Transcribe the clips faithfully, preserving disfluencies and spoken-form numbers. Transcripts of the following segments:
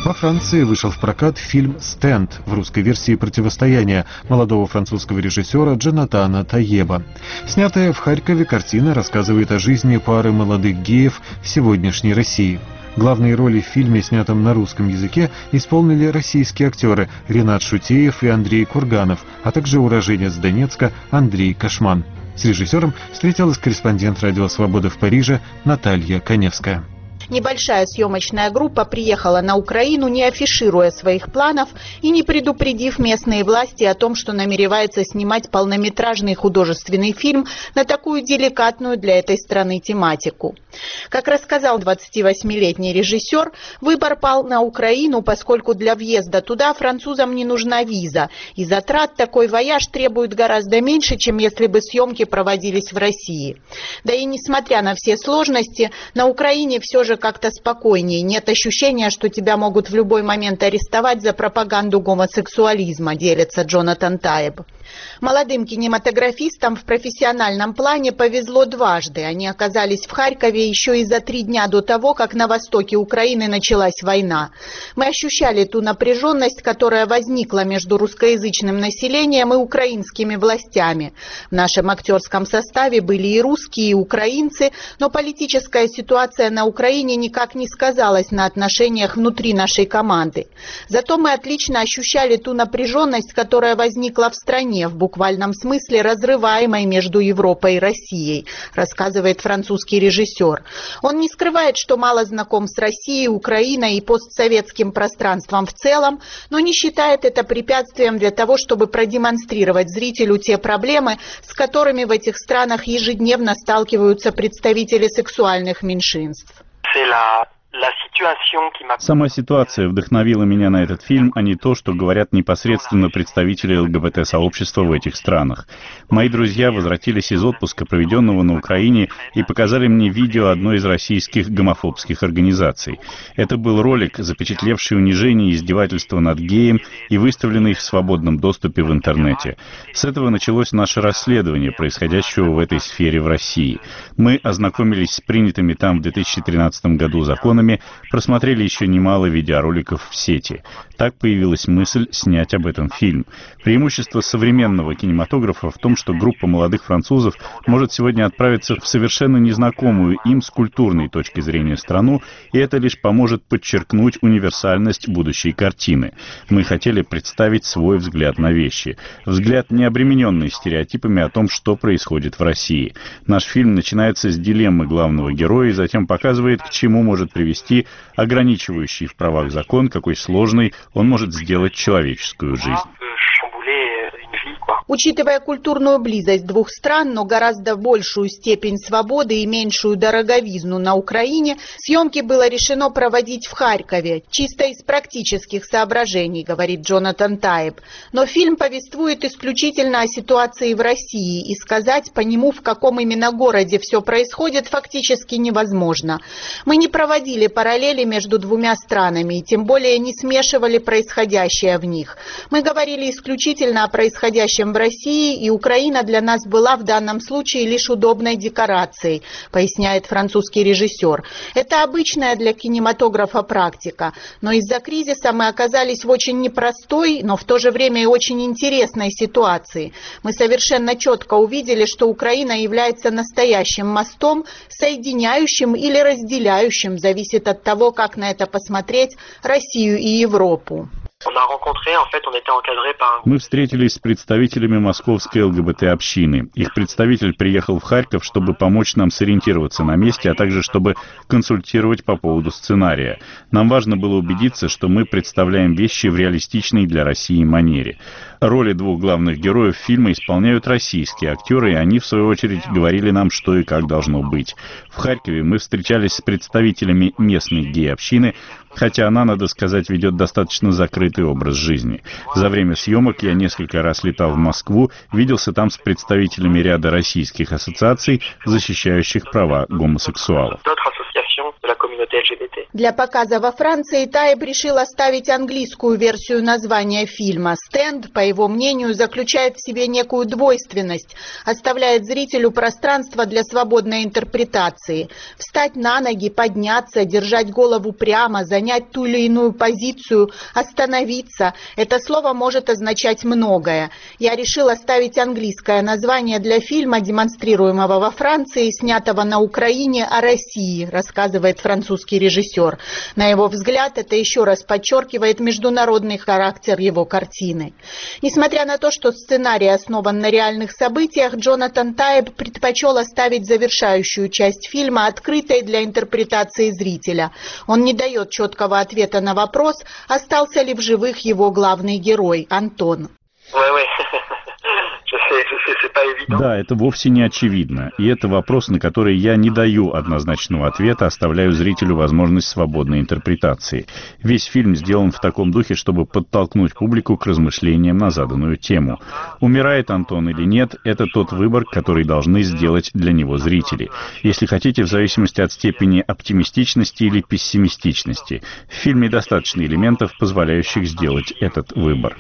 Во Франции вышел в прокат фильм «Стенд» в русской версии «Противостояние» молодого французского режиссера Джонатана Таеба. Снятая в Харькове картина рассказывает о жизни пары молодых геев в сегодняшней России. Главные роли в фильме, снятом на русском языке, исполнили российские актеры Ренат Шутеев и Андрей Курганов, а также уроженец Донецка Андрей Кошман. С режиссером встретилась корреспондент «Радио Свобода» в Париже Наталья Коневская. Небольшая съемочная группа приехала на Украину, не афишируя своих планов и не предупредив местные власти о том, что намеревается снимать полнометражный художественный фильм на такую деликатную для этой страны тематику. Как рассказал двадцативосьмилетний режиссер, выбор пал на Украину, поскольку для въезда туда французам не нужна виза, и затрат такой вояж требует гораздо меньше, чем если бы съемки проводились в России. Да и несмотря на все сложности, на Украине все же как-то спокойнее. Нет ощущения, что тебя могут в любой момент арестовать за пропаганду гомосексуализма, делится Джонатан Таеб. Молодым кинематографистам в профессиональном плане повезло дважды. Они оказались в Харькове еще и за три дня до того, как на востоке Украины началась война. Мы ощущали ту напряженность, которая возникла между русскоязычным населением и украинскими властями. В нашем актерском составе были и русские, и украинцы, но политическая ситуация на Украине никак не сказалась на отношениях внутри нашей команды. Зато мы отлично ощущали ту напряженность, которая возникла в стране, в буквальном смысле разрываемой между Европой и Россией, рассказывает французский режиссер. Он не скрывает, что мало знаком с Россией, Украиной и постсоветским пространством в целом, но не считает это препятствием для того, чтобы продемонстрировать зрителю те проблемы, с которыми в этих странах ежедневно сталкиваются представители сексуальных меньшинств. Сама ситуация вдохновила меня на этот фильм, а не то, что говорят непосредственно представители ЛГБТ-сообщества в этих странах. Мои друзья возвратились из отпуска, проведенного на Украине, и показали мне видео одной из российских гомофобских организаций. Это был ролик, запечатлевший унижение и издевательство над геем и выставленный в свободном доступе в интернете. С этого началось наше расследование происходящего в этой сфере в России. Мы ознакомились с принятыми там в две тысячи тринадцатом году законами, просмотрели еще немало видеороликов в сети. Так появилась мысль снять об этом фильм. Преимущество современного кинематографа в том, что группа молодых французов может сегодня отправиться в совершенно незнакомую им с культурной точки зрения страну, и это лишь поможет подчеркнуть универсальность будущей картины. Мы хотели представить свой взгляд на вещи. Взгляд, не обремененный стереотипами о том, что происходит в России. Наш фильм начинается с дилеммы главного героя и затем показывает, к чему может привести ограничивающий в правах закон, какой сложной он может сделать человеческую жизнь. Учитывая культурную близость двух стран, но гораздо большую степень свободы и меньшую дороговизну на Украине, съемки было решено проводить в Харькове, чисто из практических соображений, говорит Джонатан Таеб. Но фильм повествует исключительно о ситуации в России, и сказать по нему, в каком именно городе все происходит, фактически невозможно. Мы не проводили параллели между двумя странами, и тем более не смешивали происходящее в них. Мы говорили исключительно о происходящем в России, и Украина для нас была в данном случае лишь удобной декорацией, поясняет французский режиссер. Это обычная для кинематографа практика, но из-за кризиса мы оказались в очень непростой, но в то же время и очень интересной ситуации. Мы совершенно четко увидели, что Украина является настоящим мостом, соединяющим или разделяющим, зависит от того, как на это посмотреть, Россию и Европу. Мы встретились с представителями московской ЛГБТ-общины. Их представитель приехал в Харьков, чтобы помочь нам сориентироваться на месте, а также чтобы консультировать по поводу сценария. Нам важно было убедиться, что мы представляем вещи в реалистичной для России манере. Роли двух главных героев фильма исполняют российские актеры, и они, в свою очередь, говорили нам, что и как должно быть. В Харькове мы встречались с представителями местной гей-общины, хотя она, надо сказать, ведет достаточно закрытый образ жизни. За время съемок я несколько раз летал в Москву, виделся там с представителями ряда российских ассоциаций, защищающих права гомосексуалов. Для показа во Франции Таеб решил оставить английскую версию названия фильма. «Стенд», по его мнению, заключает в себе некую двойственность, оставляет зрителю пространство для свободной интерпретации. Встать на ноги, подняться, держать голову прямо, занять ту или иную позицию, остановиться – это слово может означать многое. Я решил оставить английское название для фильма, демонстрируемого во Франции, снятого на Украине, о России, рассказывает французский режиссер. На его взгляд, это еще раз подчеркивает международный характер его картины. Несмотря на то, что сценарий основан на реальных событиях, Джонатан Таеб предпочел оставить завершающую часть фильма открытой для интерпретации зрителя. Он не дает четкого ответа на вопрос, остался ли в живых его главный герой Антон. Да, это вовсе не очевидно. И это вопрос, на который я не даю однозначного ответа, оставляю зрителю возможность свободной интерпретации. Весь фильм сделан в таком духе, чтобы подтолкнуть публику к размышлениям на заданную тему. Умирает Антон или нет, это тот выбор, который должны сделать для него зрители. Если хотите, в зависимости от степени оптимистичности или пессимистичности. В фильме достаточно элементов, позволяющих сделать этот выбор.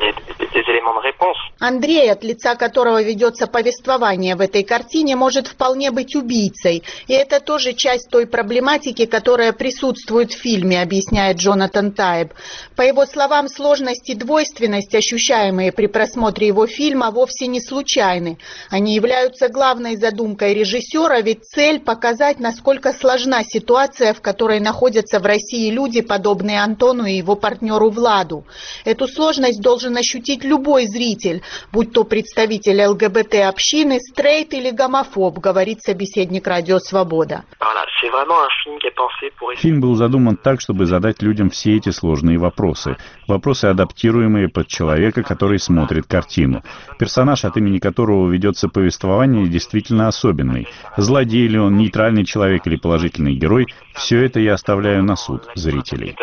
Андрей, от лица которого ведется повествование в этой картине, может вполне быть убийцей. И это тоже часть той проблематики, которая присутствует в фильме, объясняет Джонатан Таеб. По его словам, сложность и двойственность, ощущаемые при просмотре его фильма, вовсе не случайны. Они являются главной задумкой режиссера, ведь цель – показать, насколько сложна ситуация, в которой находятся в России люди, подобные Антону и его партнеру Владу. Эту сложность должен ощутить любой зритель, будь то представитель ЛГБТ-общины, стрейт или гомофоб, говорит собеседник «Радио Свобода». Фильм был задуман так, чтобы задать людям все эти сложные вопросы. Вопросы, адаптируемые под человека, который смотрит картину. Персонаж, от имени которого ведется повествование, действительно особенный. Злодей ли он, нейтральный человек или положительный герой, все это я оставляю на суд зрителей.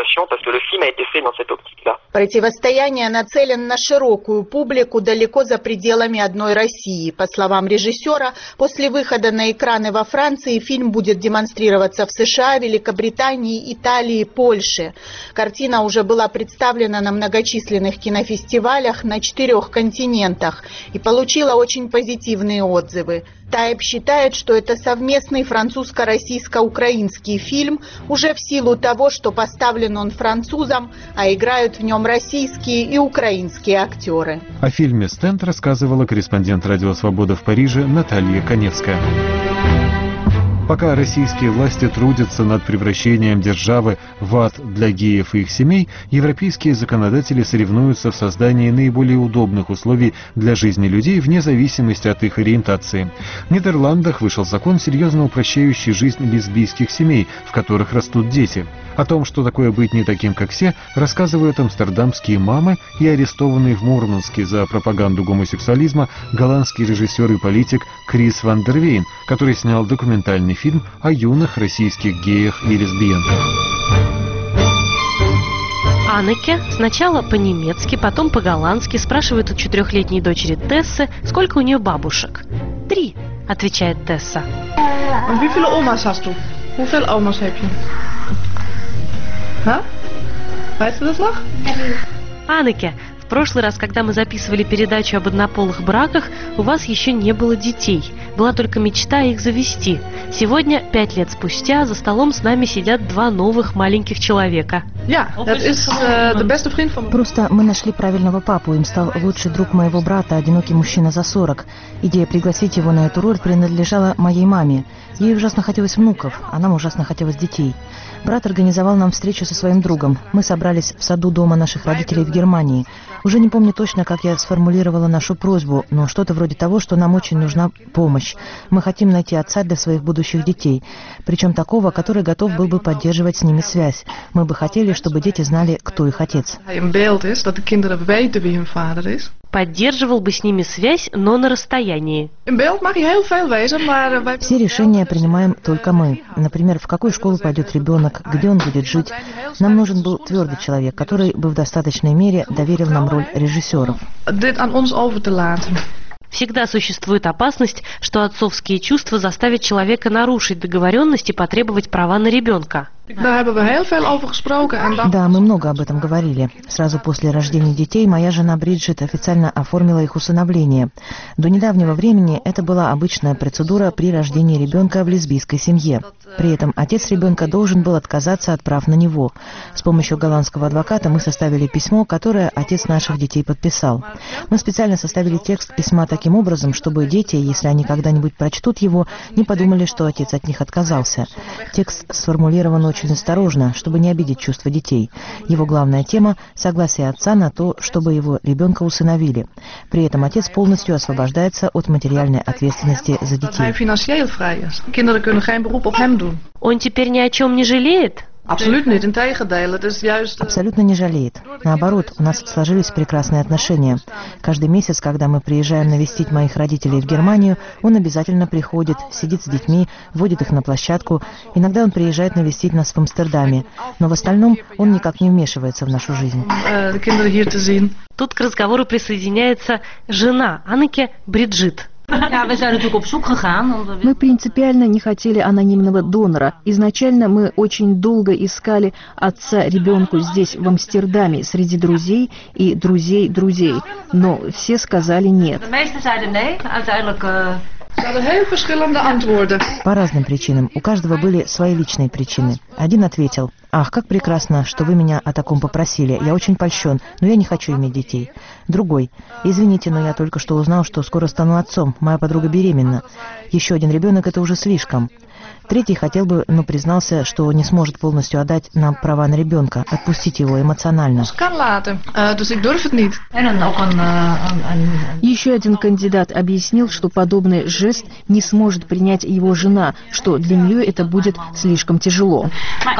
Противостояние нацелен на широкую публику далеко за пределами одной России. По словам режиссера, после выхода на экраны во Франции фильм будет демонстрироваться в США, Великобритании, Италии, Польше. Картина уже была представлена на многочисленных кинофестивалях на четырех континентах и получила очень позитивные отзывы. Таеб считает, что это совместный французско-российско-украинский фильм уже в силу того, что поставлен он французом, а играют в нем российские и украинские актеры. О фильме «Стенд» рассказывала корреспондент «Радио Свобода» в Париже Наталья Коневская. Пока российские власти трудятся над превращением державы в ад для геев и их семей, европейские законодатели соревнуются в создании наиболее удобных условий для жизни людей вне зависимости от их ориентации. В Нидерландах вышел закон, серьезно упрощающий жизнь лесбийских семей, в которых растут дети. О том, что такое быть не таким, как все, рассказывают амстердамские мамы и арестованный в Мурманске за пропаганду гомосексуализма голландский режиссер и политик Крис ван дер Вейн, который снял документальный фильм о юных российских геях и лесбиянках. Аннеке сначала по-немецки, потом по-голландски спрашивает у четырехлетней дочери Тессы, сколько у нее бабушек. «Три», — отвечает Тесса. Und wie viele Omas hast du? Wie viele Omas heb je? Ha? Weißt du das noch? Аннеке, в прошлый раз, когда мы записывали передачу об однополых браках, у вас еще не было детей. Была только мечта их завести. Сегодня, пять лет спустя, за столом с нами сидят два новых маленьких человека. Просто мы нашли правильного папу. Им стал лучший друг моего брата, одинокий мужчина за сорок. Идея пригласить его на эту роль принадлежала моей маме. Ей ужасно хотелось внуков, а нам ужасно хотелось детей. Брат организовал нам встречу со своим другом. Мы собрались в саду дома наших родителей в Германии. Уже не помню точно, как я сформулировала нашу просьбу, но что-то вроде того, что нам очень нужна помощь. Мы хотим найти отца для своих будущих детей, причем такого, который готов был бы поддерживать с ними связь. Мы бы хотели, чтобы дети знали, кто их отец. Поддерживал бы с ними связь, но на расстоянии. Все решения принимаем только мы. Например, в какую школу пойдет ребенок, где он будет жить. Нам нужен был твердый человек, который бы в достаточной мере доверил нам роль режиссеров. Всегда существует опасность, что отцовские чувства заставят человека нарушить договоренность и потребовать права на ребенка. Да, мы много об этом говорили. Сразу после рождения детей моя жена Бриджит официально оформила их усыновление. До недавнего времени это была обычная процедура при рождении ребенка в лесбийской семье. При этом отец ребенка должен был отказаться от прав на него. С помощью голландского адвоката мы составили письмо, которое отец наших детей подписал. Мы специально составили текст письма таким образом, чтобы дети, если они когда-нибудь прочтут его, не подумали, что отец от них отказался. Текст сформулирован очень осторожно, чтобы не обидеть чувства детей. Его главная тема – согласие отца на то, чтобы его ребенка усыновили. При этом отец полностью освобождается от материальной ответственности за детей. Он теперь ни о чем не жалеет? Абсолютно не жалеет. Наоборот, у нас сложились прекрасные отношения. Каждый месяц, когда мы приезжаем навестить моих родителей в Германию, он обязательно приходит, сидит с детьми, водит их на площадку. Иногда он приезжает навестить нас в Амстердаме. Но в остальном он никак не вмешивается в нашу жизнь. Тут к разговору присоединяется жена Аннеке, Бриджит. Мы принципиально не хотели анонимного донора. Изначально мы очень долго искали отца ребенку здесь, в Амстердаме, среди друзей и друзей друзей. Но все сказали нет. По разным причинам. У каждого были свои личные причины. Один ответил: «Ах, как прекрасно, что вы меня о таком попросили. Я очень польщен, но я не хочу иметь детей». Другой: «Извините, но я только что узнал, что скоро стану отцом. Моя подруга беременна. Еще один ребенок — это уже слишком». Третий хотел бы, но признался, что не сможет полностью отдать нам права на ребенка, отпустить его эмоционально. Еще один кандидат объяснил, что подобный жест не сможет принять его жена, что для нее это будет слишком тяжело.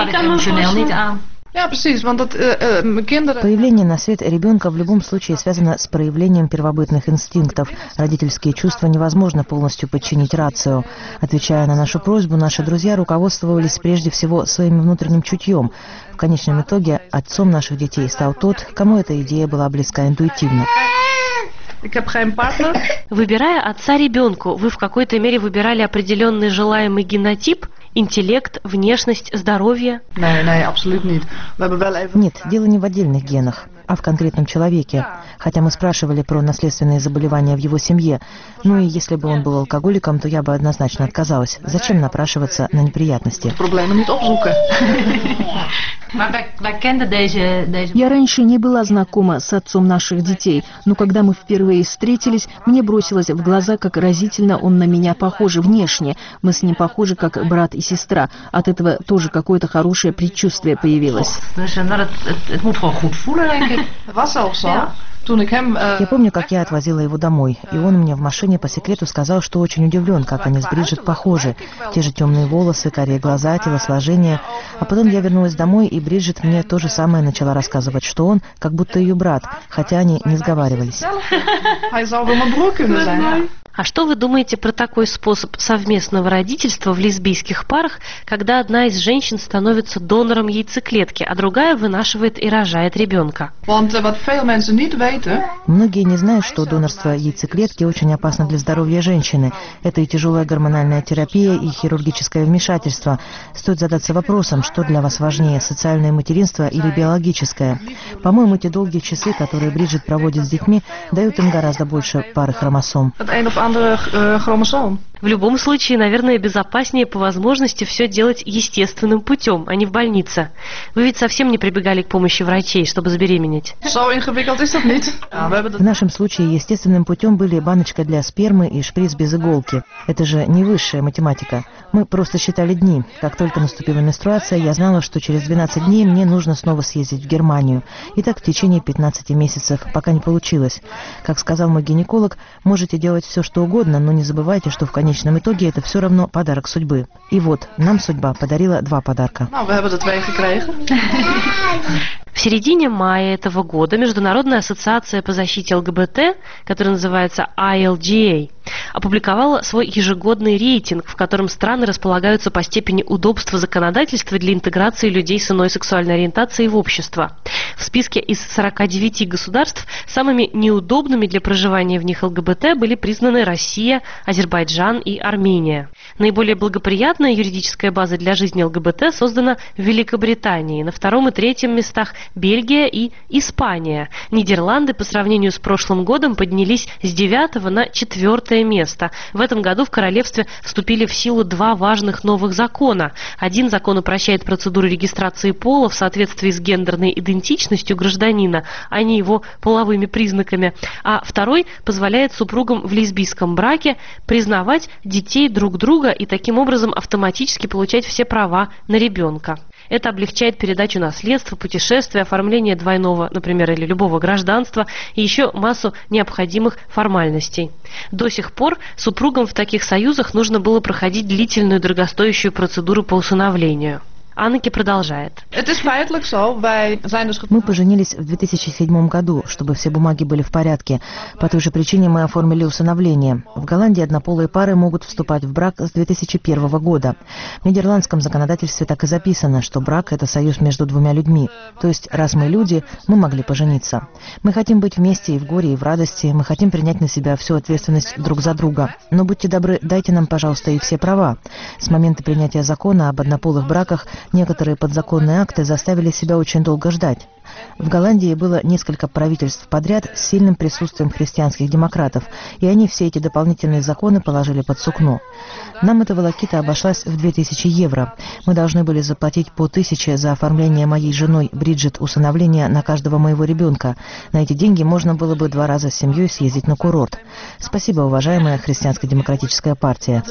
Появление на свет ребенка в любом случае связано с проявлением первобытных инстинктов. Родительские чувства невозможно полностью подчинить рацио. Отвечая на нашу просьбу, наши друзья руководствовались прежде всего своим внутренним чутьем. В конечном итоге отцом наших детей стал тот, кому эта идея была близка интуитивно. Выбирая отца ребенку, вы в какой-то мере выбирали определенный желаемый генотип? Интеллект, внешность, здоровье? Нет, дело не в отдельных генах, а в конкретном человеке. Хотя мы спрашивали про наследственные заболевания в его семье. Ну и если бы он был алкоголиком, то я бы однозначно отказалась. Зачем напрашиваться на неприятности? Я раньше не была знакома с отцом наших детей, но когда мы впервые встретились, мне бросилось в глаза, как разительно он на меня похож внешне. Мы с ним похожи, как брат и сестра. От этого тоже какое-то хорошее предчувствие появилось. Я помню, как я отвозила его домой, и он мне в машине по секрету сказал, что очень удивлен, как они с Бриджит похожи. Те же темные волосы, карие глаза, телосложение. А потом я вернулась домой, и Бриджит мне то же самое начала рассказывать, что он как будто ее брат, хотя они не сговаривались. А что вы думаете про такой способ совместного родительства в лесбийских парах, когда одна из женщин становится донором яйцеклетки, а другая вынашивает и рожает ребенка? Многие не знают, что донорство яйцеклетки очень опасно для здоровья женщины. Это и тяжелая гормональная терапия, и хирургическое вмешательство. Стоит задаться вопросом, что для вас важнее, социальное материнство или биологическое. По-моему, те долгие часы, которые Бриджит проводит с детьми, дают им гораздо больше пары хромосом. В любом случае, наверное, безопаснее по возможности все делать естественным путем, а не в больнице. Вы ведь совсем не прибегали к помощи врачей, чтобы забеременеть. В нашем случае естественным путем были баночка для спермы и шприц без иголки. Это же не высшая математика. Мы просто считали дни. Как только наступила менструация, я знала, что через двенадцать дней мне нужно снова съездить в Германию. И так в течение пятнадцати месяцев, пока не получилось. Как сказал мой гинеколог, можете делать все, что угодно, но не забывайте, что в конечном В конечном итоге это все равно подарок судьбы. И вот, нам судьба подарила два подарка. В середине мая этого года Международная ассоциация по защите ЛГБТ, которая называется ай эл джи эй, опубликовала свой ежегодный рейтинг, в котором страны располагаются по степени удобства законодательства для интеграции людей с иной сексуальной ориентацией в общество. В списке из сорока девяти государств самыми неудобными для проживания в них ЛГБТ были признаны Россия, Азербайджан и Армения. Наиболее благоприятная юридическая база для жизни ЛГБТ создана в Великобритании. На втором и третьем местах Бельгия и Испания. Нидерланды по сравнению с прошлым годом поднялись с девятого на четвертое место. В этом году в королевстве вступили в силу два важных новых закона. Один закон упрощает процедуру регистрации пола в соответствии с гендерной идентичностью гражданина, а не его половыми признаками. А второй позволяет супругам в лесбийском браке признавать детей друг друга и таким образом автоматически получать все права на ребенка. Это облегчает передачу наследства, путешествия, оформление двойного, например, или любого гражданства и еще массу необходимых формальностей. До сих пор супругам в таких союзах нужно было проходить длительную дорогостоящую процедуру по усыновлению. Аннеке продолжает. Мы поженились в две тысячи седьмом году, чтобы все бумаги были в порядке. По той же причине мы оформили усыновление. В Голландии однополые пары могут вступать в брак с две тысячи первого года. В нидерландском законодательстве так и записано, что брак – это союз между двумя людьми. То есть, раз мы люди, мы могли пожениться. Мы хотим быть вместе и в горе, и в радости. Мы хотим принять на себя всю ответственность друг за друга. Но будьте добры, дайте нам, пожалуйста, и все права. С момента принятия закона об однополых браках некоторые подзаконные акты заставили себя очень долго ждать. В Голландии было несколько правительств подряд с сильным присутствием христианских демократов, и они все эти дополнительные законы положили под сукно. Нам эта волокита обошлась в две тысячи евро. Мы должны были заплатить по тысяче за оформление моей женой Бриджит усыновления на каждого моего ребенка. На эти деньги можно было бы два раза с семьей съездить на курорт. Спасибо, уважаемая христианско-демократическая партия.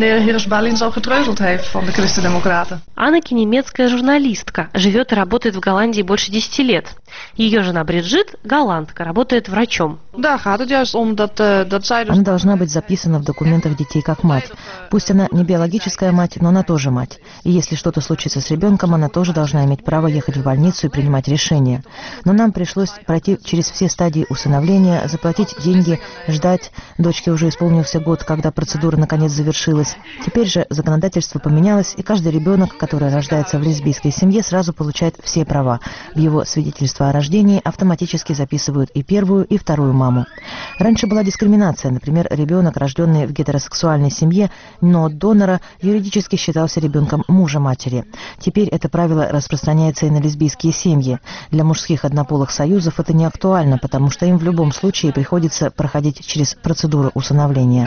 Аннеке немецкая журналистка, живет и работает в Голландии больше десяти лет. Ее жена Бриджит, голландка, работает врачом. Она должна быть записана в документах детей как мать. Пусть она не биологическая мать, но она тоже мать. И если что-то случится с ребенком, она тоже должна иметь право ехать в больницу и принимать решения. Но нам пришлось пройти через все стадии усыновления, заплатить деньги, ждать. Дочке уже исполнился год, когда процедура наконец завершилась. Теперь же законодательство поменялось, и каждый ребенок, который рождается в лесбийской семье, сразу получает все права. В его свидетельство о рождении автоматически записывают и первую, и вторую маму. Раньше была дискриминация. Например, ребенок, рожденный в гетеросексуальной семье, но от донора, юридически считался ребенком мужа матери. Теперь это правило распространяется и на лесбийские семьи. Для мужских однополых союзов это не актуально, потому что им в любом случае приходится проходить через процедуру усыновления.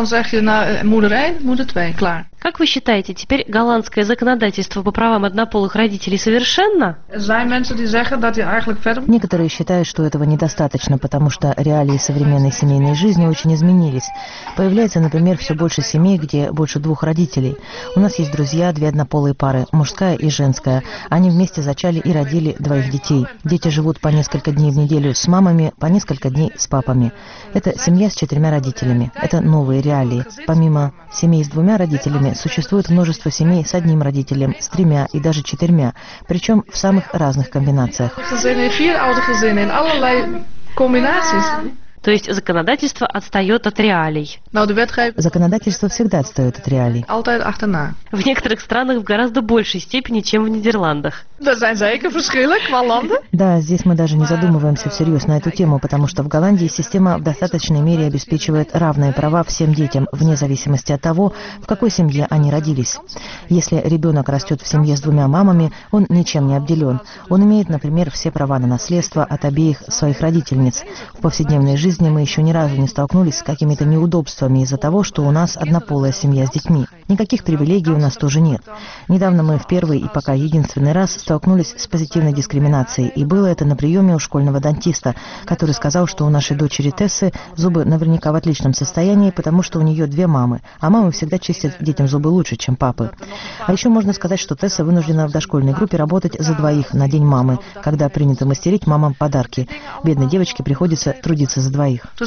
Как вы считаете, теперь голландское законодательство по правам однополых родителей совершенно? Некоторые считают, что этого недостаточно, потому что реалии современной семейной жизни очень изменились. Появляется, например, все больше семей, где больше двух родителей. У нас есть друзья, две однополые пары, мужская и женская. Они вместе зачали и родили двоих детей. Дети живут по несколько дней в неделю с мамами, по несколько дней с папами. Это семья с четырьмя родителями. Это новые реалии. Помимо семей с двумя родителями, существует множество семей с одним родителем, с тремя и даже четырьмя, причем в самых разных комбинациях. То есть законодательство отстает от реалий. Законодательство всегда отстает от реалий. В некоторых странах в гораздо большей степени, чем в Нидерландах. Да, здесь мы даже не задумываемся всерьез на эту тему, потому что в Голландии система в достаточной мере обеспечивает равные права всем детям, вне зависимости от того, в какой семье они родились. Если ребенок растет в семье с двумя мамами, он ничем не обделен. Он имеет, например, все права на наследство от обеих своих родительниц. В повседневной жизни мы еще ни разу не столкнулись с какими-то неудобствами из-за того, что у нас однополая семья с детьми. Никаких привилегий у нас тоже нет. Недавно мы в первый и пока единственный раз столкнулись с позитивной дискриминацией, и было это на приеме у школьного дантиста, который сказал, что у нашей дочери Тессы зубы наверняка в отличном состоянии, потому что у нее две мамы, а мамы всегда чистят детям зубы лучше, чем папы. А еще можно сказать, что Тесса вынуждена в дошкольной группе работать за двоих на День мамы, когда принято мастерить мамам подарки. Бедной девочке приходится трудиться за двоих.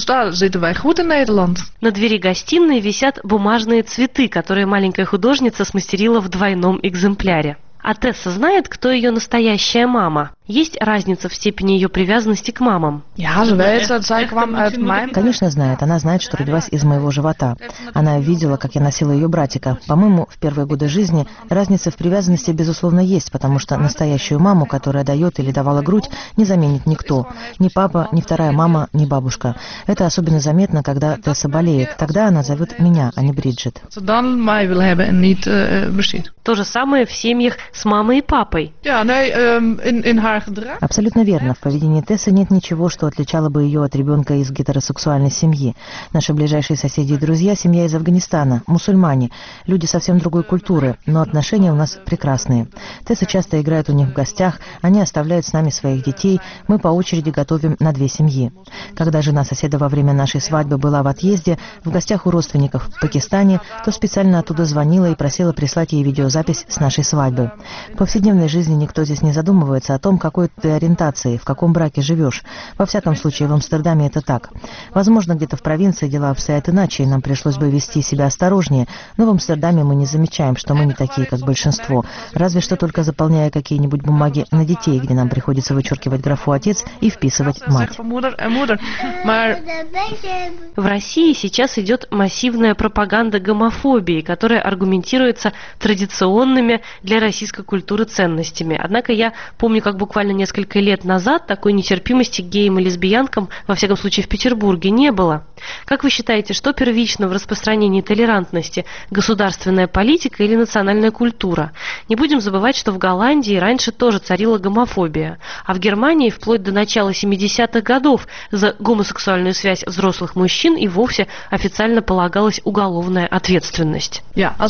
На двери гостиной висят бумажные цветы, которые маленькая художница смастерила в двойном экземпляре. А Тесса знает, кто ее настоящая мама? Есть разница в степени ее привязанности к мамам? Конечно, знает. Она знает, что родилась из моего живота. Она видела, как я носила ее братика. По-моему, в первые годы жизни разница в привязанности, безусловно, есть, потому что настоящую маму, которая дает или давала грудь, не заменит никто. Ни папа, ни вторая мама, ни бабушка. Это особенно заметно, когда Тесса болеет. Тогда она зовет меня, а не Бриджит. То же самое в семьях с мамой и папой. Абсолютно верно. В поведении Тессы нет ничего, что отличало бы ее от ребенка из гетеросексуальной семьи. Наши ближайшие соседи и друзья – семья из Афганистана, мусульмане, люди совсем другой культуры, но отношения у нас прекрасные. Тесса часто играет у них в гостях, они оставляют с нами своих детей, мы по очереди готовим на две семьи. Когда жена соседа во время нашей свадьбы была в отъезде, в гостях у родственников в Пакистане, то специально оттуда звонила и просила прислать ей видеозапись с нашей свадьбы. В повседневной жизни никто здесь не задумывается о том, какой ты ориентации, в каком браке живешь. Во всяком случае, в Амстердаме это так. Возможно, где-то в провинции дела обстоят иначе, и нам пришлось бы вести себя осторожнее, но в Амстердаме мы не замечаем, что мы не такие, как большинство, разве что только заполняя какие-нибудь бумаги на детей, где нам приходится вычеркивать графу «отец» и вписывать «мать». В России сейчас идет массивная пропаганда гомофобии, которая аргументируется традиционными для российской культуры ценностями. Однако я помню, как буквально несколько лет назад такой нетерпимости к геям и лесбиянкам, во всяком случае в Петербурге, не было. Как вы считаете, что первично в распространении толерантности – государственная политика или национальная культура? Не будем забывать, что в Голландии раньше тоже царила гомофобия, а в Германии вплоть до начала семидесятых годов за гомосексуальную связь взрослых мужчин и вовсе официально полагалась уголовная ответственность.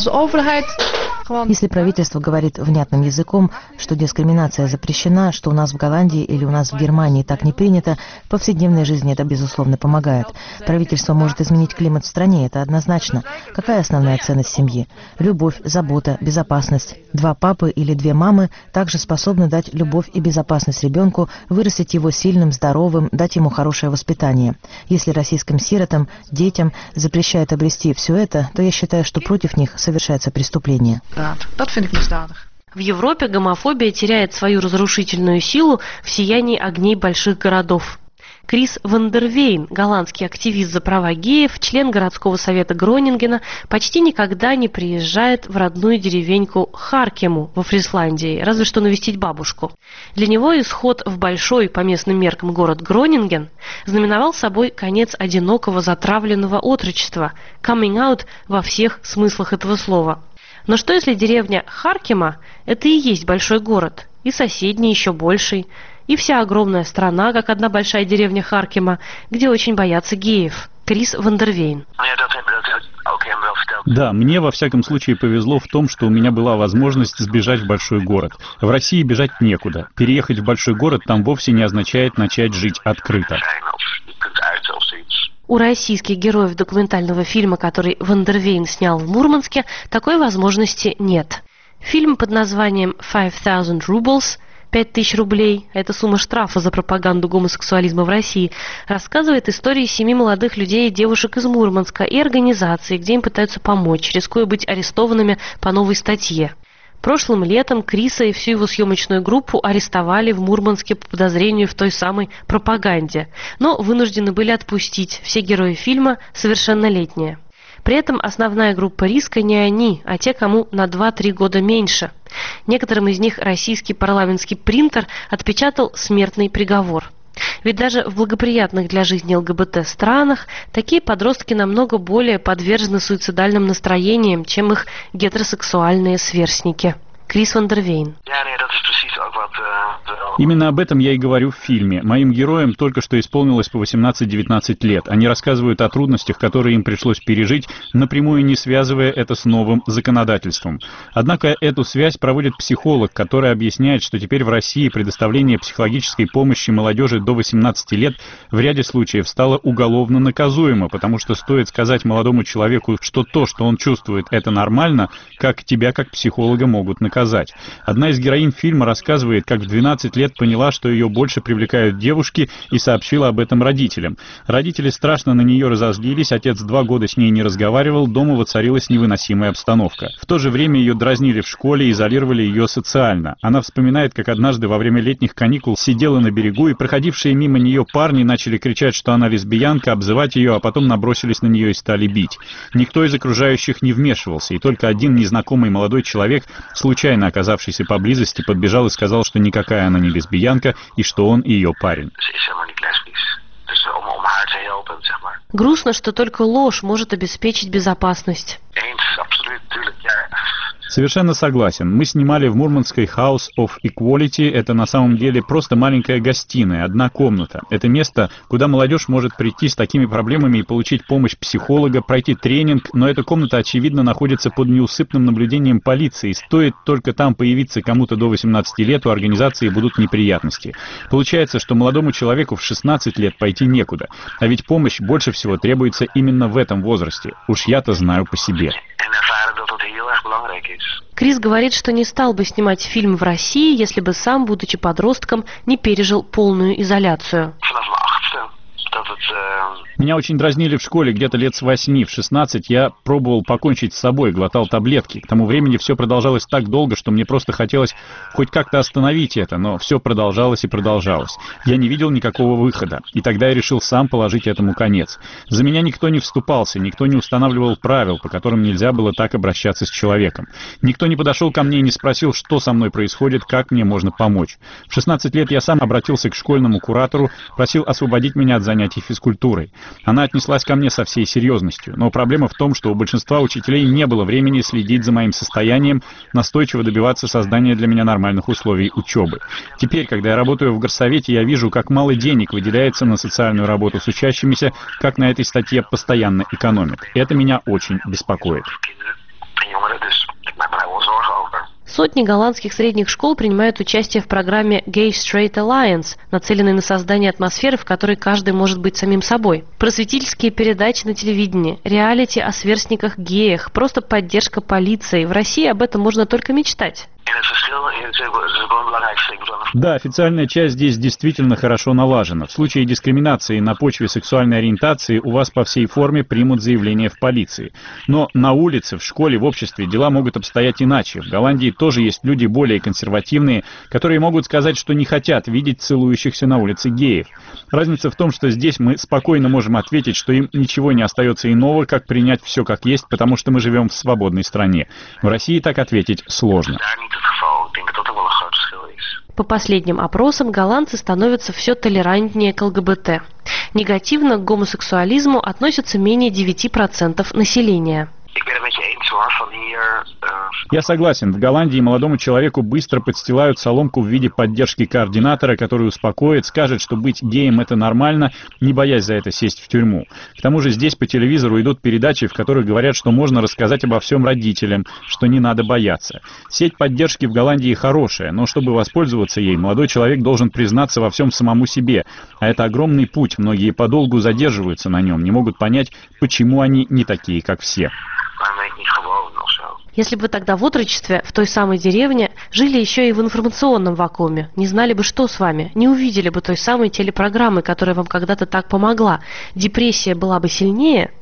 Если правительство говорит внятным языком, что дискриминация запрещена, что у нас в Голландии или у нас в Германии так не принято, в повседневной жизни это, безусловно, помогает. Правительство может изменить климат в стране, это однозначно. Какая основная ценность семьи? Любовь, забота, безопасность. Два папы или две мамы также способны дать любовь и безопасность ребенку, вырастить его сильным, здоровым, дать ему хорошее воспитание. Если российским сиротам, детям запрещают обрести все это, то я считаю, что против них совершается преступление. В Европе гомофобия теряет свою разрушительную силу в сиянии огней больших городов. Крис ван дер Вейн, голландский активист за права геев, член городского совета Гронингена, почти никогда не приезжает в родную деревеньку Харкему во Фрисландии, разве что навестить бабушку. Для него исход в большой по местным меркам город Гронинген знаменовал собой конец одинокого затравленного отрочества, coming out во всех смыслах этого слова. Но что если деревня Харкема – это и есть большой город, и соседний еще больший, и вся огромная страна, как одна большая деревня Харкема, где очень боятся геев? Крис ван дер Вейн. Да, мне во всяком случае повезло в том, что у меня была возможность сбежать в большой город. В России бежать некуда. Переехать в большой город там вовсе не означает начать жить открыто. У российских героев документального фильма, который ван дер Вейн снял в Мурманске, такой возможности нет. Фильм под названием «Five thousand rubles» пять тысяч рублей, это сумма штрафа за пропаганду гомосексуализма в России, рассказывает истории семи молодых людей и девушек из Мурманска и организаций, где им пытаются помочь, рискуя быть арестованными по новой статье. Прошлым летом Криса и всю его съемочную группу арестовали в Мурманске по подозрению в той самой пропаганде, но вынуждены были отпустить, все герои фильма совершеннолетние. При этом основная группа риска не они, а те, кому на два-три года меньше. Некоторым из них российский парламентский принтер отпечатал смертный приговор. Ведь даже в благоприятных для жизни ЛГБТ странах такие подростки намного более подвержены суицидальным настроениям, чем их гетеросексуальные сверстники. Крис ван дер Вейн. Именно об этом я и говорю в фильме. Моим героям только что исполнилось по восемнадцать-девятнадцать лет. Они рассказывают о трудностях, которые им пришлось пережить, напрямую не связывая это с новым законодательством. Однако эту связь проводит психолог, который объясняет, что теперь в России предоставление психологической помощи молодежи до восемнадцати лет в ряде случаев стало уголовно наказуемо, потому что стоит сказать молодому человеку, что то, что он чувствует, это нормально, как тебя как психолога могут наказать. доказать. Одна из героинь фильма рассказывает, как в двенадцать лет поняла, что ее больше привлекают девушки, и сообщила об этом родителям. Родители страшно на нее разозлились, отец два года с ней не разговаривал, дома воцарилась невыносимая обстановка. В то же время ее дразнили в школе, изолировали ее социально. Она вспоминает, как однажды во время летних каникул сидела на берегу, и проходившие мимо нее парни начали кричать, что она лесбиянка, обзывать ее, а потом набросились на нее и стали бить. Никто из окружающих не вмешивался, и только один незнакомый молодой человек, случайно оказавшийся поблизости, подбежал и сказал, что никакая она не лесбиянка и что он ее парень. Грустно, что только ложь может обеспечить безопасность. Совершенно согласен. Мы снимали в мурманской House of Equality. Это на самом деле просто маленькая гостиная, одна комната. Это место, куда молодежь может прийти с такими проблемами и получить помощь психолога, пройти тренинг, но эта комната, очевидно, находится под неусыпным наблюдением полиции. Стоит только там появиться кому-то до восемнадцати лет, у организации будут неприятности. Получается, что молодому человеку в шестнадцать лет пойти некуда. А ведь помощь больше всего требуется именно в этом возрасте. Уж я-то знаю по себе. Крис говорит, что не стал бы снимать фильм в России, если бы сам, будучи подростком, не пережил полную изоляцию. Меня очень дразнили в школе где-то лет с восьми. В шестнадцать я пробовал покончить с собой, глотал таблетки. К тому времени все продолжалось так долго, что мне просто хотелось хоть как-то остановить это, но все продолжалось и продолжалось. Я не видел никакого выхода, и тогда я решил сам положить этому конец. За меня никто не вступался, никто не устанавливал правил, по которым нельзя было так обращаться с человеком. Никто не подошел ко мне и не спросил, что со мной происходит, как мне можно помочь. В шестнадцать лет я сам обратился к школьному куратору, просил освободить меня от занятий физкультурой. Она отнеслась ко мне со всей серьезностью, но проблема в том, что у большинства учителей не было времени следить за моим состоянием, настойчиво добиваться создания для меня нормальных условий учебы. Теперь, когда я работаю в горсовете, я вижу, как мало денег выделяется на социальную работу с учащимися, как на этой статье постоянно экономят. Это меня очень беспокоит. Сотни голландских средних школ принимают участие в программе Gay Straight Alliance, нацеленной на создание атмосферы, в которой каждый может быть самим собой. Просветительские передачи на телевидении, реалити о сверстниках-геях, просто поддержка полиции. В России об этом можно только мечтать. Да, официальная часть здесь действительно хорошо налажена. В случае дискриминации на почве сексуальной ориентации у вас по всей форме примут заявление в полиции. Но на улице, в школе, в обществе дела могут обстоять иначе. В Голландии тоже есть люди более консервативные, которые могут сказать, что не хотят видеть целующихся на улице геев. Разница в том, что здесь мы спокойно можем ответить, что им ничего не остается иного, как принять все как есть, потому что мы живем в свободной стране. В России так ответить сложно. По последним опросам, голландцы становятся все толерантнее к ЛГБТ. Негативно к гомосексуализму относятся менее девяти процентов населения. Я согласен. В Голландии молодому человеку быстро подстилают соломку в виде поддержки координатора, который успокоит, скажет, что быть геем — это нормально, не боясь за это сесть в тюрьму. К тому же здесь по телевизору идут передачи, в которых говорят, что можно рассказать обо всем родителям, что не надо бояться. Сеть поддержки в Голландии хорошая, но чтобы воспользоваться ей, молодой человек должен признаться во всем самому себе. А это огромный путь, многие подолгу задерживаются на нем, не могут понять, почему они не такие, как все. Если бы тогда в отрочестве, в той самой деревне, жили еще и в информационном вакууме, не знали бы, что с вами, не увидели бы той самой телепрограммы, которая вам когда-то так помогла, депрессия была бы сильнее?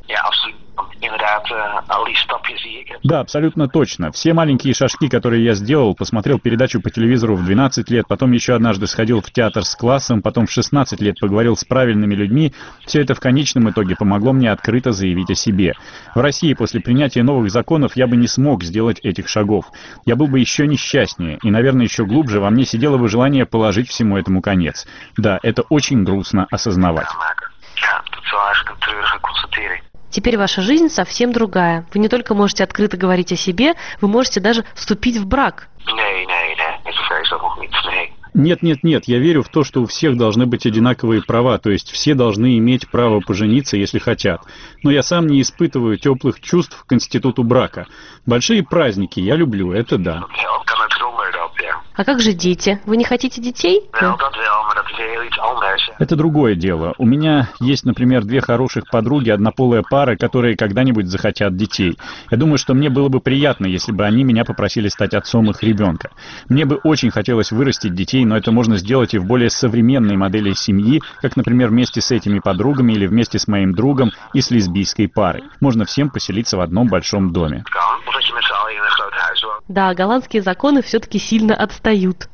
Да, абсолютно точно. Все маленькие шажки, которые я сделал, посмотрел передачу по телевизору в двенадцать лет, потом еще однажды сходил в театр с классом, потом в шестнадцать лет поговорил с правильными людьми, все это в конечном итоге помогло мне открыто заявить о себе. В России после принятия новых законов я бы не смог сделать этих шагов. Я был бы еще несчастнее, и, наверное, еще глубже во мне сидело бы желание положить всему этому конец. Да, это очень грустно осознавать. Теперь ваша жизнь совсем другая. Вы не только можете открыто говорить о себе, вы можете даже вступить в брак. Нет, нет, нет, я верю в то, что у всех должны быть одинаковые права, то есть все должны иметь право пожениться, если хотят. Но я сам не испытываю теплых чувств к институту брака. Большие праздники я люблю, это да. А как же дети? Вы не хотите детей? Это другое дело. У меня есть, например, две хороших подруги, однополая пара, которые когда-нибудь захотят детей. Я думаю, что мне было бы приятно, если бы они меня попросили стать отцом их ребенка. Мне бы очень хотелось вырастить детей, но это можно сделать и в более современной модели семьи, как, например, вместе с этими подругами или вместе с моим другом и с лесбийской парой. Можно всем поселиться в одном большом доме. Да, голландские законы все-таки сильно отстают.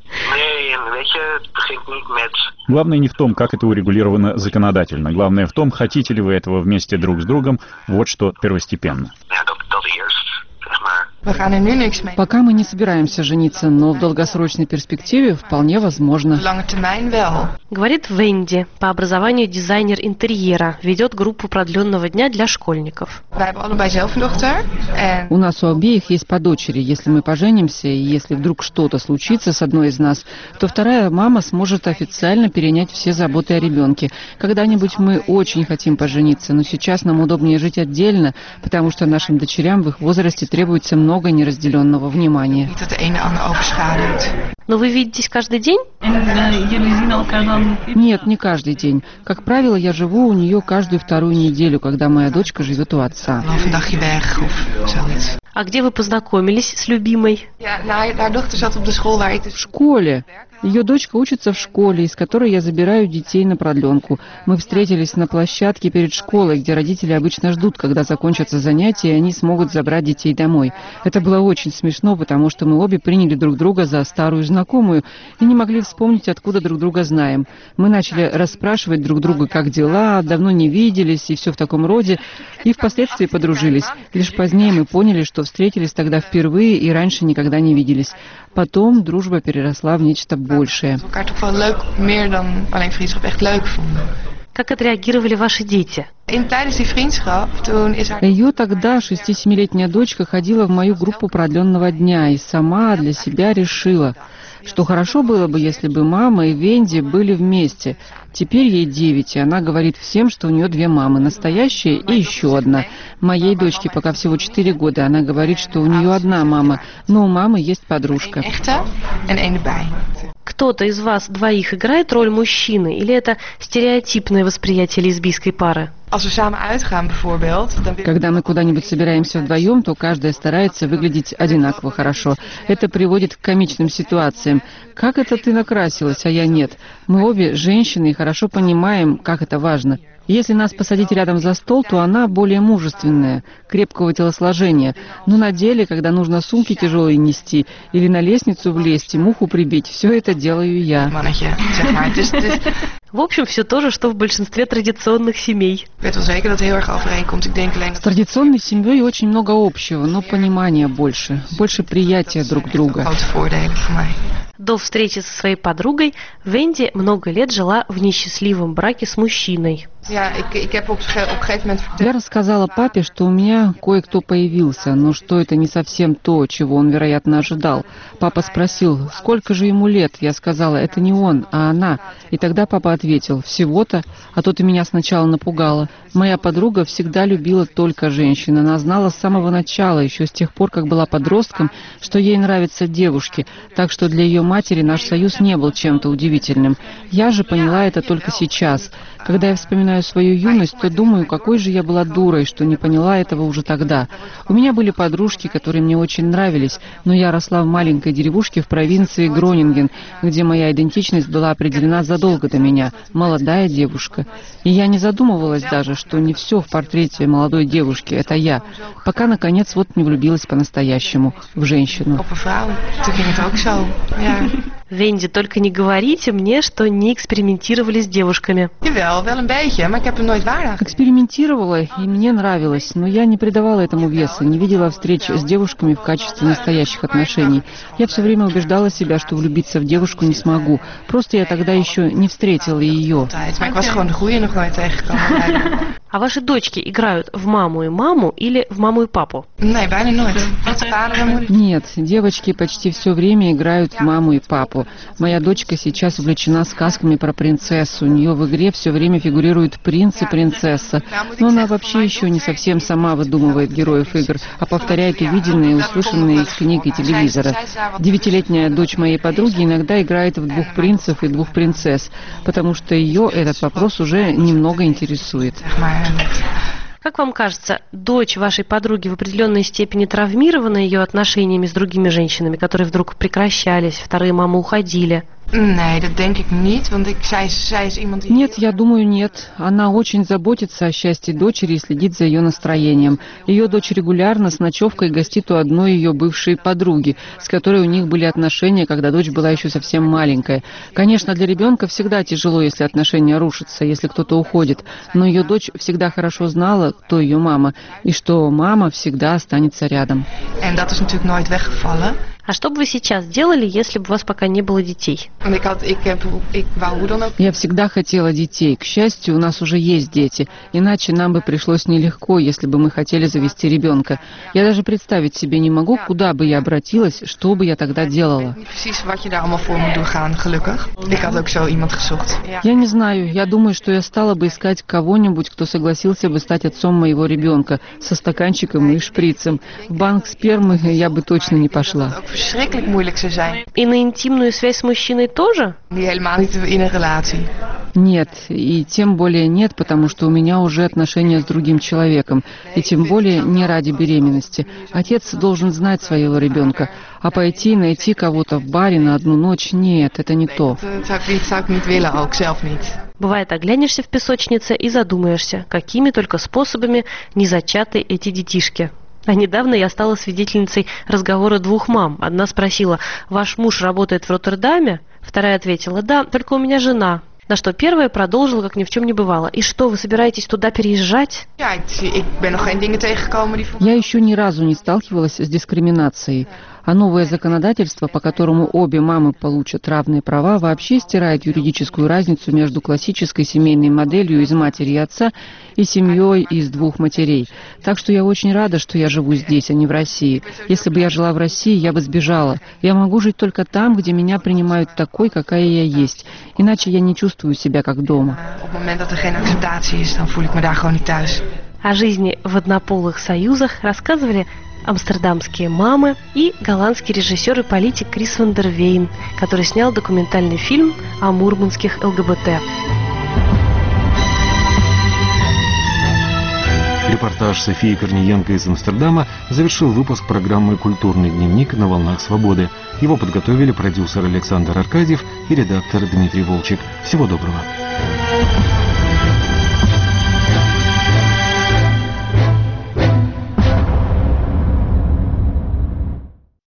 Главное не в том, как это урегулировано законодательно. Главное в том, хотите ли вы этого вместе друг с другом. Вот что первостепенно. Пока мы не собираемся жениться, но в долгосрочной перспективе вполне возможно. Говорит Венди, по образованию дизайнер интерьера, ведет группу продленного дня для школьников. У нас у обеих есть по дочери. Если мы поженимся, и если вдруг что-то случится с одной из нас, то вторая мама сможет официально перенять все заботы о ребенке. Когда-нибудь мы очень хотим пожениться, но сейчас нам удобнее жить отдельно, потому что нашим дочерям в их возрасте требуется много неразделенного внимания. Но вы видитесь каждый день? Нет, не каждый день. Как правило, я живу у нее каждую вторую неделю, когда моя дочка живет у отца. А где вы познакомились с любимой? В школе. Ее дочка учится в школе, из которой я забираю детей на продленку. Мы встретились на площадке перед школой, где родители обычно ждут, когда закончатся занятия, и они смогут забрать детей домой. Это было очень смешно, потому что мы обе приняли друг друга за старую знакомую и не могли вспомнить, откуда друг друга знаем. Мы начали расспрашивать друг друга, как дела, давно не виделись и все в таком роде, и впоследствии подружились. Лишь позднее мы поняли, что встретились тогда впервые и раньше никогда не виделись. Потом дружба переросла в нечто большее. Как отреагировали ваши дети? Ее тогда шести-семилетняя дочка ходила в мою группу продленного дня и сама для себя решила, что хорошо было бы, если бы мама и Венди были вместе. Теперь ей девять, и она говорит всем, что у нее две мамы, настоящая и еще одна. Моей дочке пока всего четыре года, она говорит, что у нее одна мама, но у мамы есть подружка. Кто-то из вас двоих играет роль мужчины, или это стереотипное восприятие лесбийской пары? Когда мы куда-нибудь собираемся вдвоем, то каждая старается выглядеть одинаково хорошо. Это приводит к комичным ситуациям. Как это ты накрасилась, а я нет? Мы обе женщины и хорошо понимаем, как это важно. Если нас посадить рядом за стол, то она более мужественная, крепкого телосложения. Но на деле, когда нужно сумки тяжелые нести или на лестницу влезть и муху прибить, все это делаю я. В общем, все то же, что в большинстве традиционных семей. С традиционной семьей очень много общего, но понимания больше, больше приятия друг друга. До встречи со своей подругой Венди много лет жила в несчастливом браке с мужчиной. Я рассказала папе, что у меня кое-кто появился, но что это не совсем то, чего он, вероятно, ожидал. Папа спросил, сколько же ему лет? Я сказала, это не он, а она. И тогда папа ответил, всего-то, а то ты меня сначала напугала. Моя подруга всегда любила только женщин. Она знала с самого начала, еще с тех пор, как была подростком, что ей нравятся девушки, так что для ее матери наш союз не был чем-то удивительным. Я же поняла это только сейчас. Когда я вспоминаю свою юность, то думаю, какой же я была дурой, что не поняла этого уже тогда. У меня были подружки, которые мне очень нравились, но я росла в маленькой деревушке в провинции Гронинген, где моя идентичность была определена задолго до меня, молодая девушка. И я не задумывалась даже, что не все в портрете молодой девушки — это я, пока, наконец, вот не влюбилась по-настоящему в женщину. Венди, только не говорите мне, что не экспериментировали с девушками. Экспериментировала, и мне нравилось, но я не придавала этому веса, не видела встреч с девушками в качестве настоящих отношений. Я все время убеждала себя, что влюбиться в девушку не смогу. Просто я тогда еще не встретила ее. А А ваши дочки играют в маму и маму или в маму и папу? Нет, девочки почти все время играют в маму и папу. Моя дочка сейчас увлечена сказками про принцессу. У нее в игре все время фигурируют принц и принцесса. Но она вообще еще не совсем сама выдумывает героев игр, а повторяет увиденные и услышанные из книг и телевизора. Девятилетняя дочь моей подруги иногда играет в двух принцев и двух принцесс, потому что ее этот вопрос уже немного интересует. Как вам кажется, дочь вашей подруги в определенной степени травмирована ее отношениями с другими женщинами, которые вдруг прекращались, вторые мамы уходили? Нет, я думаю, нет. Она очень заботится о счастье дочери и следит за ее настроением. Ее дочь регулярно с ночевкой гостит у одной ее бывшей подруги, с которой у них были отношения, когда дочь была еще совсем маленькая. Конечно, для ребенка всегда тяжело, если отношения рушатся, если кто-то уходит. Но ее дочь всегда хорошо знала, кто ее мама, и что мама всегда останется рядом. А что бы вы сейчас делали, если бы у вас пока не было детей? Я всегда хотела детей. К счастью, у нас уже есть дети. Иначе нам бы пришлось нелегко, если бы мы хотели завести ребенка. Я даже представить себе не могу, куда бы я обратилась, что бы я тогда делала. Я не знаю. Я думаю, что я стала бы искать кого-нибудь, кто согласился бы стать отцом моего ребенка, со стаканчиком и шприцем. В банк спермы я бы точно не пошла. И на интимную связь с мужчиной тоже? Нет, и тем более нет, потому что у меня уже отношения с другим человеком, и тем более не ради беременности. Отец должен знать своего ребенка, а пойти и найти кого-то в баре на одну ночь, нет, это не то. Бывает, оглянешься в песочнице и задумаешься, какими только способами не зачаты эти детишки. А недавно я стала свидетельницей разговора двух мам. Одна спросила: «Ваш муж работает в Роттердаме?» Вторая ответила: «Да, только у меня жена». На что первая продолжила, как ни в чем не бывало: «И что, вы собираетесь туда переезжать?» Я еще ни разу не сталкивалась с дискриминацией. А новое законодательство, по которому обе мамы получат равные права, вообще стирает юридическую разницу между классической семейной моделью из матери и отца и семьей из двух матерей. Так что я очень рада, что я живу здесь, а не в России. Если бы я жила в России, я бы сбежала. Я могу жить только там, где меня принимают такой, какая я есть. Иначе я не чувствую себя как дома. О жизни в однополых союзах рассказывали амстердамские мамы и голландский режиссер и политик Крис ван дер Вейн, который снял документальный фильм о мурманских ЛГБТ. Репортаж Софии Корниенко из Амстердама завершил выпуск программы «Культурный дневник» на волнах свободы. Его подготовили продюсер Александр Аркадьев и редактор Дмитрий Волчек. Всего доброго.